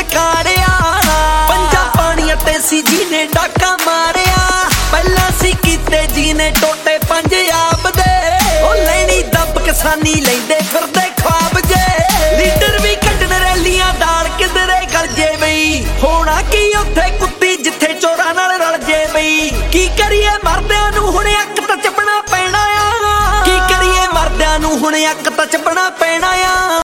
ਲਲਕਾਰਿਆ। ਪੰਜਾਂ ਪਾਣੀਆਂ ਤੇ ਸੀ ਜਿਹਨੇ ਡਾਕਾ ਮਾਰਿਆ। ਪਹਿਲਾਂ ਸੀ ਕੀਤੇ ਜਿਹਨੇ ਟੋਟੇ ਪੰਜਾਬ ਦੇ। ਉਹ ਲੈਣੀ ਦੱਬ ਕਿਸਾਨੀ ਲੈਂਦੇ ਫਿਰਦੇ ख्वाब ਜੇ। ਲੀਡਰ ਵੀ ਕੱਢਣ ਰੈਲੀਆਂ ਦਾਲ ਕਿਧਰੇ ਗਲ ਜੇ ਬਈ। ਹੋਣਾ ਕੀ ਉੱਥੇ ਕੁੱਤੀ ਜਿੱਥੇ ਚੋਰਾਂ ਨਾਲ ਰਲ ਜੇ ਬਈ। ਕੀ ਕਰੀਏ ਮਰਦਿਆਂ ਨੂੰ ਹੁਣ ਅੱਕ ਤਾਂ ਚੱਬਣਾ ਪੈਣਾ ਆ। ਕੀ ਕਰੀਏ ਮਰਦਿਆਂ ਨੂੰ ਹੁਣ ਅੱਕ ਤਾਂ ਚੱਬਣਾ ਪੈਣਾ ਆ।